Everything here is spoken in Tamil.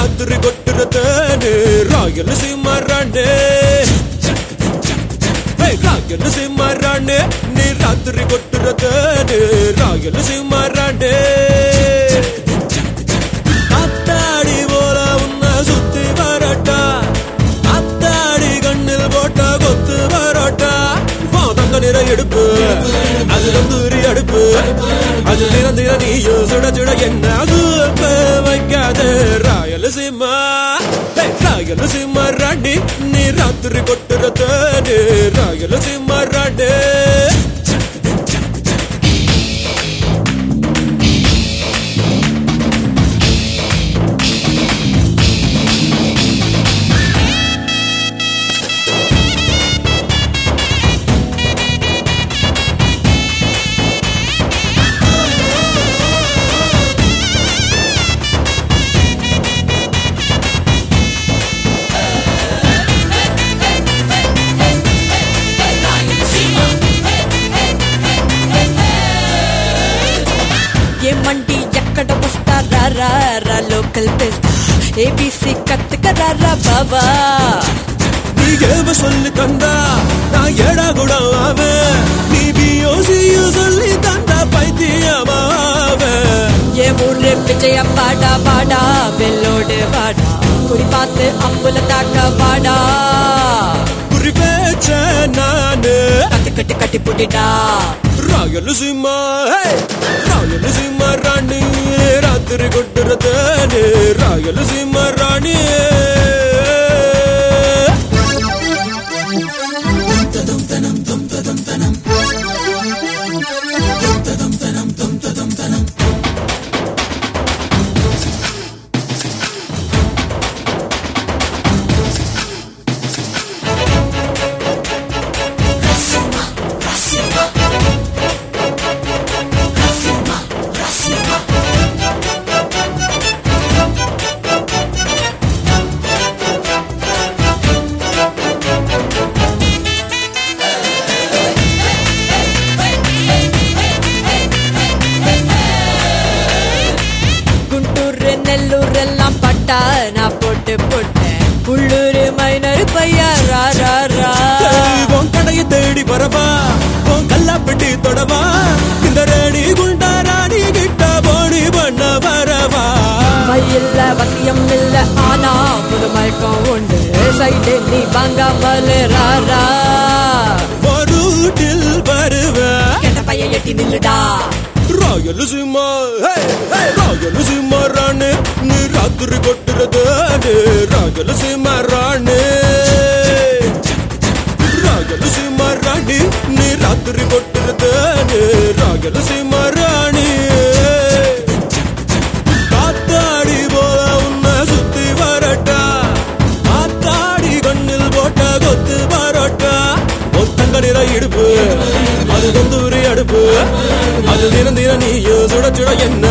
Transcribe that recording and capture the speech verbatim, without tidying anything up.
ராத்திரி கொட்டுறதேனு ராயலசீமா ராணே ராயலசீமா ராணே நீ ராத்திரி கொட்டுறதேனு ராயலசீமா ராணே அத்தாடி போல உன்னை சுத்தி வரட்டா அத்தாடி கண்ணில் போட்ட கொத்து வரட்டா தங்க நிற எடுப்பு அது தந்தூரி அடுப்பு அது திறந்திர நீயோ சுட சுட என்ன சூப்ப வைக்காது ராயலசீமா ராயலசீமா ராணி நீ ராத்திரி கொட்டுறதேனு ராயலசீமா ராணி మండి ఎక్కడ వస్తారా రా లోకల్ బెస్ట్ ఏబిసి కత్తుకరారా బాబా நீ சொல்லி தந்தா நான் ஏடா கூட ஆவேன் நீ பியோசியோ சொல்லி தந்தா பைத்தியமாவேன் ஏ ஊரே விஜய பாடா பாடா வெள்ளோடு வாடா குறி பார்த்து அம்புல தாக்க வாடா குறி பேச்ச நானு கட்டு கட்டு கட்டி புடிடா ராயலசீமா ராயலசீமா ராணி ராத்திரி கொட்டுறதேனு ராயலசீமா ராணி நெல்லூரெல்லாம் பட்டா நான் போட்டு போட்டேன் உள்ளூர் மைனர் பையா ரா ரா ரா உன் கடையை தேடி வரவா உன் கல்லா பெட்டி தொடவா இந்த ரேணி குண்டா ராணி கிட்ட போடி பண்ண வரவா மயில்ல வசியம் இல்ல ஆனா புது மயக்கம் உண்டு சைடு நீ வாங்காமல் ரா ரா ரூட்டில் வருவ கெட்ட பைய எட்டி நில்லுடா ராயலசீமா ராயலசீமா ராணி நீ ராத்திரி கொட்டுறதேனு ராயலசீமா ராணி ராயலசீமா ராணி நீ ராத்திரி கொட்டுறதேனு ராயலசீமா ராணி காத்தாடி போல உன்னை சுத்தி வரட்டா காத்தாடி கண்ணில் போட்ட கொத்து வரட்டா ஒத்தங்க நிற இடுப்பு அது தந்தூரி அடுப்பு அது தினம் தினம் நீயோ சுட சுட என்ன